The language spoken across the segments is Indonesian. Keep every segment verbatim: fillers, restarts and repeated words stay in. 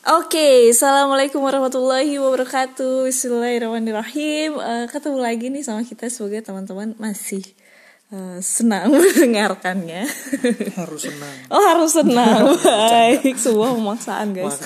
Oke, assalamualaikum warahmatullahi wabarakatuh. Bismillahirrahmanirrahim. Uh, ketemu lagi nih sama kita, semoga teman-teman masih uh, senang mendengarkannya. Harus senang. Oh harus senang. Baik, sebuah pemaksaan guys.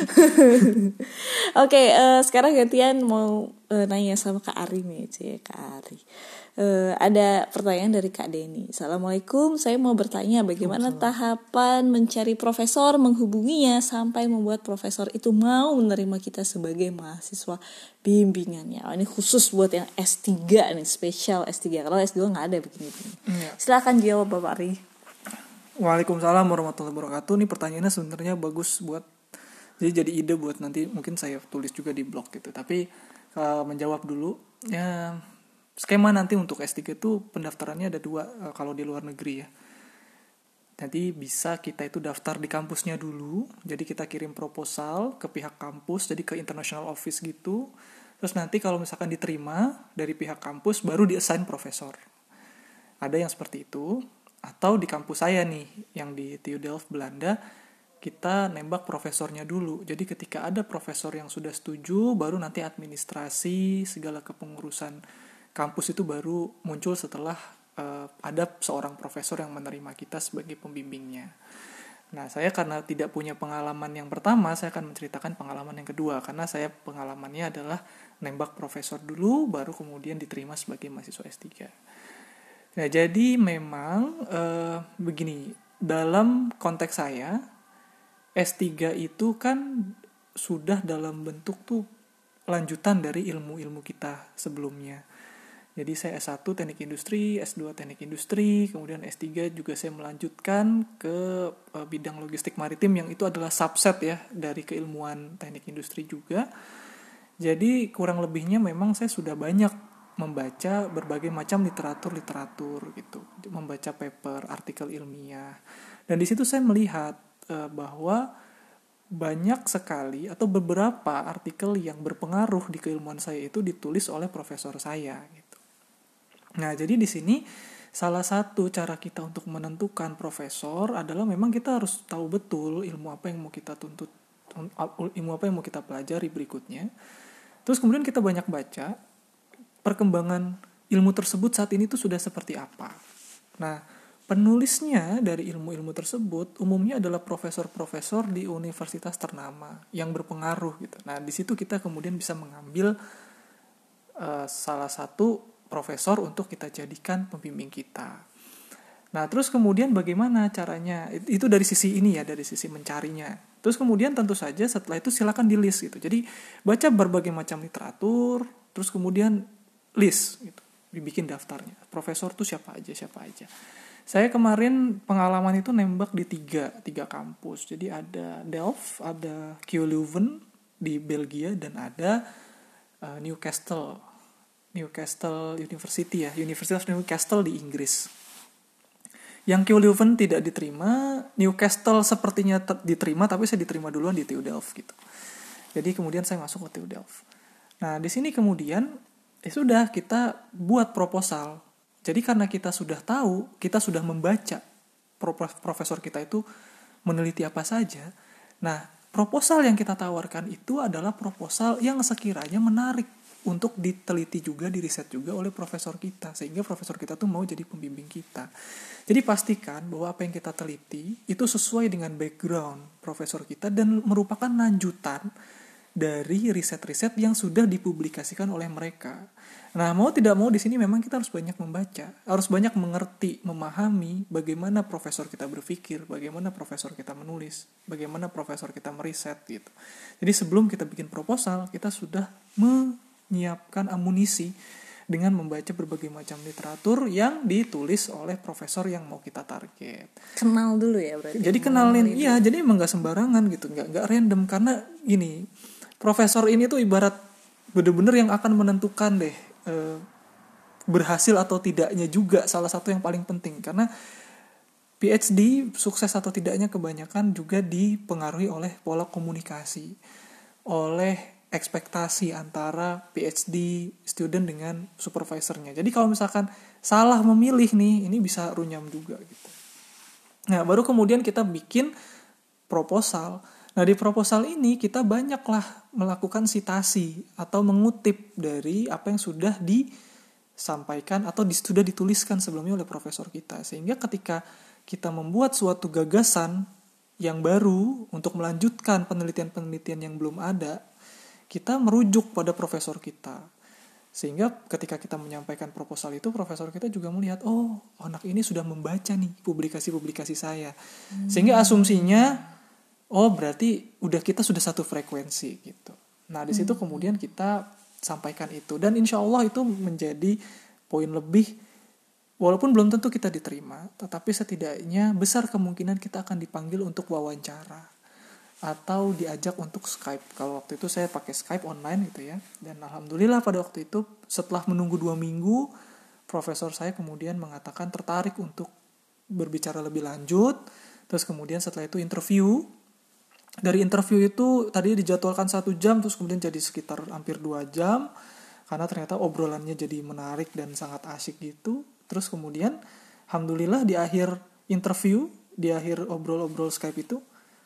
Oke, uh, sekarang gantian mau uh, nanya sama Kak Ari nih, cie Kak Ari. Uh, ada pertanyaan dari Kak Deni. Assalamualaikum, saya mau bertanya bagaimana tahapan mencari profesor, menghubunginya sampai membuat profesor itu mau menerima kita sebagai mahasiswa bimbingannya. Oh, ini khusus buat yang S tiga nih, spesial S tiga. Kalau S dua nggak ada begini-begini. Ya. Silakan jawab Bapak Ari. Waalaikumsalam warahmatullahi wabarakatuh. Ini pertanyaannya sebenarnya bagus buat jadi jadi ide buat nanti mungkin saya tulis juga di blog gitu. Tapi uh, menjawab dulu ya. Skema nanti untuk S tiga itu pendaftarannya ada dua uh, kalau di luar negeri ya. Nanti bisa kita itu daftar di kampusnya dulu. Jadi kita kirim proposal ke pihak kampus, jadi ke international office gitu. Terus nanti kalau misalkan diterima dari pihak kampus baru di-assign profesor. Ada yang seperti itu. Atau di kampus saya nih yang di T U Delft Belanda, kita nembak profesornya dulu. Jadi ketika ada profesor yang sudah setuju, baru nanti administrasi segala kepengurusan kampus itu baru muncul setelah uh, ada seorang profesor yang menerima kita sebagai pembimbingnya. Nah, saya karena tidak punya pengalaman yang pertama, saya akan menceritakan pengalaman yang kedua. Karena saya pengalamannya adalah nembak profesor dulu, baru kemudian diterima sebagai mahasiswa S tiga. Nah, jadi memang uh, begini, dalam konteks saya, S tiga itu kan sudah dalam bentuk tuh lanjutan dari ilmu-ilmu kita sebelumnya. Jadi saya S satu Teknik Industri, S dua Teknik Industri, kemudian S tiga juga saya melanjutkan ke uh, bidang logistik maritim yang itu adalah subset ya dari keilmuan Teknik Industri juga. Jadi kurang lebihnya memang saya sudah banyak membaca berbagai macam literatur-literatur gitu, membaca paper, artikel ilmiah. Dan di situ saya melihat uh, bahwa banyak sekali atau beberapa artikel yang berpengaruh di keilmuan saya itu ditulis oleh profesor saya gitu. Nah, jadi di sini salah satu cara kita untuk menentukan profesor adalah memang kita harus tahu betul ilmu apa yang mau kita tuntut, ilmu apa yang mau kita pelajari berikutnya. Terus kemudian kita banyak baca perkembangan ilmu tersebut saat ini tuh sudah seperti apa. Nah, penulisnya dari ilmu-ilmu tersebut umumnya adalah profesor-profesor di universitas ternama yang berpengaruh gitu. Nah, di situ kita kemudian bisa mengambil uh, salah satu profesor untuk kita jadikan pembimbing kita. Nah, terus kemudian bagaimana caranya? Itu dari sisi ini ya, dari sisi mencarinya. Terus kemudian tentu saja setelah itu silakan di list gitu. Jadi baca berbagai macam literatur, terus kemudian list gitu, dibikin daftarnya. Profesor tuh siapa aja, siapa aja. Saya kemarin pengalaman itu nembak di tiga, tiga kampus. Jadi ada Delft, ada K U Leuven di Belgia, dan ada uh, Newcastle. Newcastle University ya, University of Newcastle di Inggris. Yang K U Leuven tidak diterima, Newcastle sepertinya ter- diterima, tapi saya diterima duluan di T U Delft gitu. Jadi kemudian saya masuk ke T U Delft. Nah, di sini kemudian ya sudah kita buat proposal. Jadi karena kita sudah tahu, kita sudah membaca profesor kita itu meneliti apa saja. Nah, proposal yang kita tawarkan itu adalah proposal yang sekiranya menarik untuk diteliti juga, diriset juga oleh profesor kita, sehingga profesor kita tuh mau jadi pembimbing kita. Jadi pastikan bahwa apa yang kita teliti itu sesuai dengan background profesor kita dan merupakan lanjutan dari riset-riset yang sudah dipublikasikan oleh mereka. Nah, mau tidak mau di sini memang kita harus banyak membaca, harus banyak mengerti, memahami bagaimana profesor kita berpikir, bagaimana profesor kita menulis, bagaimana profesor kita meriset gitu. Jadi sebelum kita bikin proposal, kita sudah me menyiapkan amunisi dengan membaca berbagai macam literatur yang ditulis oleh profesor yang mau kita target. Kenal dulu ya berarti. Jadi kenalin, iya. Jadi emang nggak sembarangan gitu, nggak nggak random karena ini profesor ini tuh ibarat bener-bener yang akan menentukan deh eh, berhasil atau tidaknya juga, salah satu yang paling penting karena P H D sukses atau tidaknya kebanyakan juga dipengaruhi oleh pola komunikasi, oleh ekspektasi antara P H D student dengan supervisornya. Jadi kalau misalkan salah memilih nih, ini bisa runyam juga gitu. Nah, baru kemudian kita bikin proposal. Nah di proposal ini kita banyaklah melakukan sitasi atau mengutip dari apa yang sudah disampaikan atau di, sudah dituliskan sebelumnya oleh profesor kita. Sehingga ketika kita membuat suatu gagasan yang baru untuk melanjutkan penelitian-penelitian yang belum ada, kita merujuk pada profesor kita. Sehingga ketika kita menyampaikan proposal itu, profesor kita juga melihat, oh anak ini sudah membaca nih publikasi-publikasi saya. Hmm. Sehingga asumsinya, oh berarti udah kita sudah satu frekuensi gitu. Nah di situ kemudian kita sampaikan itu, dan insya Allah itu menjadi poin lebih, walaupun belum tentu kita diterima, tetapi setidaknya besar kemungkinan kita akan dipanggil untuk wawancara atau diajak untuk Skype. Kalau waktu itu saya pakai Skype online gitu ya, dan alhamdulillah pada waktu itu setelah menunggu dua minggu, profesor saya kemudian mengatakan tertarik untuk berbicara lebih lanjut. Terus kemudian setelah itu interview. Dari interview itu tadi dijadwalkan satu jam, terus kemudian jadi sekitar hampir dua jam, karena ternyata obrolannya jadi menarik dan sangat asyik gitu. Terus kemudian alhamdulillah di akhir interview, di akhir obrol-obrol Skype itu,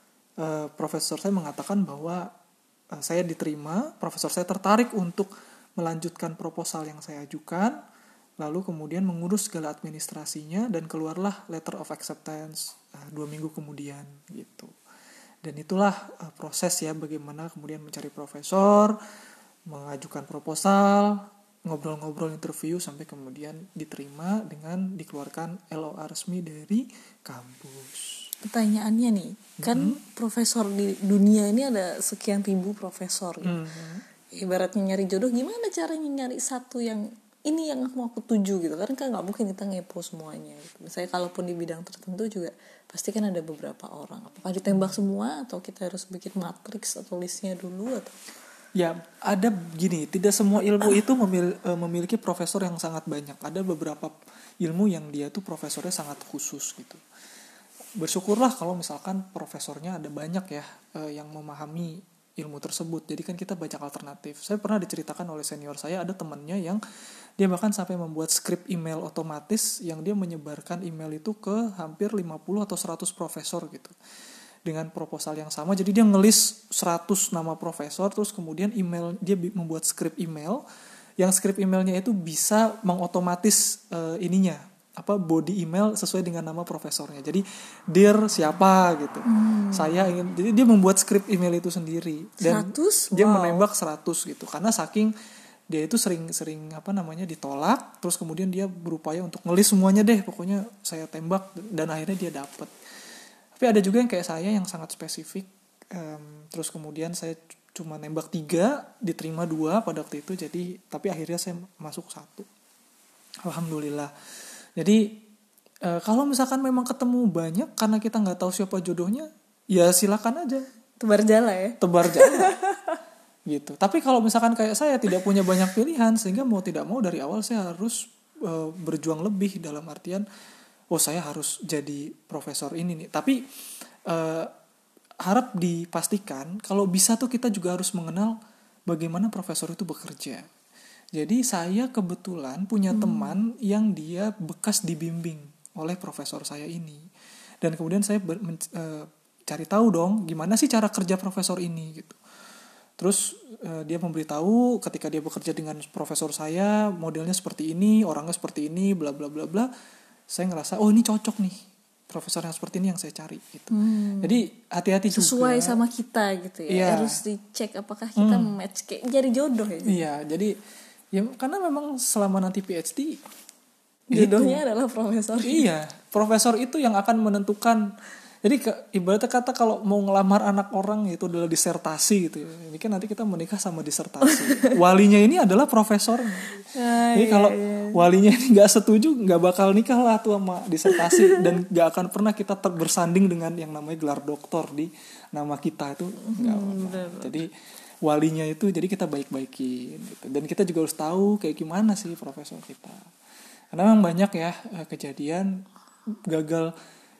uh, profesor saya mengatakan bahwa uh, saya diterima, profesor saya tertarik untuk melanjutkan proposal yang saya ajukan, lalu kemudian mengurus segala administrasinya, dan keluarlah letter of acceptance uh, dua minggu kemudian gitu. Dan itulah uh, proses ya bagaimana kemudian mencari profesor, mengajukan proposal, ngobrol-ngobrol interview sampai kemudian diterima dengan dikeluarkan L O A resmi dari kampus. Pertanyaannya nih, kan mm-hmm. profesor di dunia ini ada sekian ribu profesor. Gitu. Mm-hmm. Ibaratnya nyari jodoh, gimana caranya nyari satu yang ini yang mau aku tuju gitu, karena kan nggak mungkin kita ngepo semuanya gitu. Misalnya kalaupun di bidang tertentu juga pasti kan ada beberapa orang, apakah ditembak semua atau kita harus bikin matriks atau listnya dulu atau ya ada gini, tidak semua ilmu itu memil, memiliki profesor yang sangat banyak. Ada beberapa ilmu yang dia tuh profesornya sangat khusus gitu. Bersyukurlah kalau misalkan profesornya ada banyak ya yang memahami ilmu tersebut. Jadi kan kita banyak alternatif. Saya pernah diceritakan oleh senior saya, ada temannya yang dia bahkan sampai membuat skrip email otomatis yang dia menyebarkan email itu ke hampir lima puluh atau seratus profesor gitu. Dengan proposal yang sama. Jadi dia ngelis seratus nama profesor, terus kemudian email dia membuat skrip email yang skrip emailnya itu bisa mengotomatis uh, ininya, apa body email sesuai dengan nama profesornya. Jadi dear siapa gitu. Hmm. Saya ingin, jadi dia membuat skrip email itu sendiri dan seratus? Dia Wow. menembak seratus gitu. Karena saking dia itu sering-sering apa namanya ditolak, terus kemudian dia berupaya untuk ngelis semuanya deh, pokoknya saya tembak, dan akhirnya dia dapet. Tapi ada juga yang kayak saya yang sangat spesifik, um, terus kemudian saya cuma nembak tiga, diterima dua pada waktu itu, jadi tapi akhirnya saya masuk satu. Alhamdulillah. Jadi e, kalau misalkan memang ketemu banyak karena kita nggak tahu siapa jodohnya, ya silakan aja. Tebar jala ya. Tebar jala. Gitu. Tapi kalau misalkan kayak saya tidak punya banyak pilihan, sehingga mau tidak mau dari awal saya harus e, berjuang lebih dalam artian, oh saya harus jadi profesor ini nih. Tapi e, harap dipastikan kalau bisa tuh kita juga harus mengenal bagaimana profesor itu bekerja. Jadi saya kebetulan punya hmm. teman yang dia bekas dibimbing oleh profesor saya ini. Dan kemudian saya ber, men, e, cari tahu dong gimana sih cara kerja profesor ini gitu. Terus e, dia memberitahu ketika dia bekerja dengan profesor saya, modelnya seperti ini, orangnya seperti ini, bla bla bla bla. Saya ngerasa oh ini cocok nih, profesor yang seperti ini yang saya cari gitu. Hmm. Jadi hati-hati juga. Sesuai sama kita gitu ya. Iya. Harus dicek apakah kita hmm. match, kayak jadi jodoh ya. Iya, jadi ya karena memang selama nanti P H D jodohnya itu adalah profesor. Iya, profesor itu yang akan menentukan. Jadi ke, ibaratnya kata kalau mau ngelamar anak orang itu adalah disertasi gitu. Ini kan nanti kita menikah sama disertasi. Walinya ini adalah profesor. Ah, Jadi iya, kalau iya. walinya ini nggak setuju, nggak bakal nikah lah tuh sama disertasi, dan nggak akan pernah kita ter- bersanding dengan yang namanya gelar doktor di nama kita itu. Hmm, jadi walinya itu, jadi kita baik-baikin gitu. Dan kita juga harus tahu kayak gimana sih profesor kita. Karena memang banyak ya kejadian gagal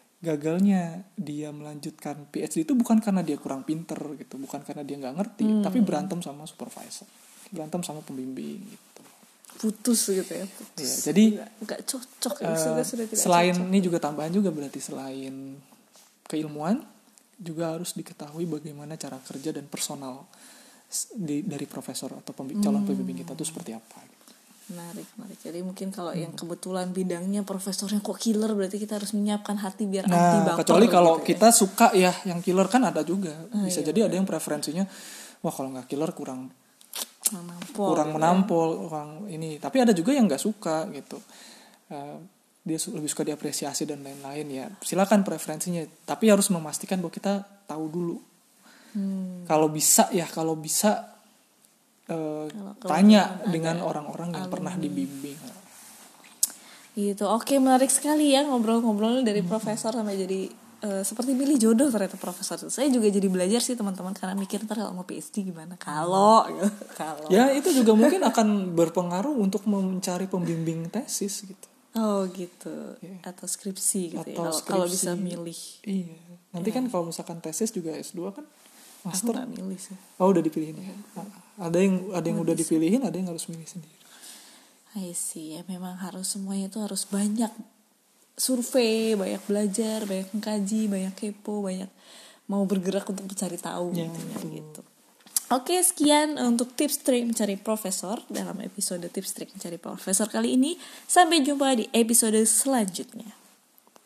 gagalnya dia melanjutkan P H D itu bukan karena dia kurang pinter gitu, bukan karena dia nggak ngerti, hmm. tapi berantem sama supervisor, berantem sama pembimbing gitu. Putus gitu ya. Putus. Ya, jadi nggak cocok. Uh, sudah, sudah tidak selain cocok. Ini juga tambahan juga berarti selain keilmuan, juga harus diketahui bagaimana cara kerja dan personal di, dari profesor atau pembi- calon Hmm. pembimbing kita itu seperti apa. Menarik, menarik. Jadi mungkin kalau yang kebetulan bidangnya profesornya kok killer, berarti kita harus menyiapkan hati biar anti Nah, baper. kecuali kalau gitu ya. kita suka ya yang killer kan ada juga. Bisa iya, jadi ada yang preferensinya, wah kalau nggak killer kurang menampol, kurang gitu menampol, kurang ini. Tapi ada juga yang nggak suka gitu. Uh, dia su- lebih suka diapresiasi dan lain-lain ya. Silakan preferensinya. Tapi harus memastikan bahwa kita tahu dulu. Hmm. Kalau bisa ya, kalau bisa uh, Kalau tanya kebetulan dengan ada orang-orang yang alumni. pernah dibimbing. Gitu. Oke, menarik sekali ya ngobrol-ngobrol dari profesor sampai jadi uh, seperti milih jodoh ternyata profesor. Saya juga jadi belajar sih teman-teman, karena mikir ntar kalau mau P H D gimana. Kalau kalau Ya itu juga mungkin akan berpengaruh untuk mencari pembimbing tesis gitu. Oh gitu. Yeah. Atau skripsi gitu Atau ya. Kalau- skripsi. Kalau bisa milih. Iya. Nanti kan kalau misalkan tesis juga S dua kan Aku master. nggak milih sih. Oh udah dipilihin ya. Ada yang ada yang udah dipilihin, ada yang harus milih sendiri. I see. Ya memang harus semuanya itu harus banyak survei, banyak belajar, banyak mengkaji, banyak kepo, banyak mau bergerak untuk mencari tahu Ya, intinya betul. gitu. Oke, sekian untuk tips trik mencari profesor dalam episode tips trik mencari profesor kali ini. Sampai jumpa di episode selanjutnya.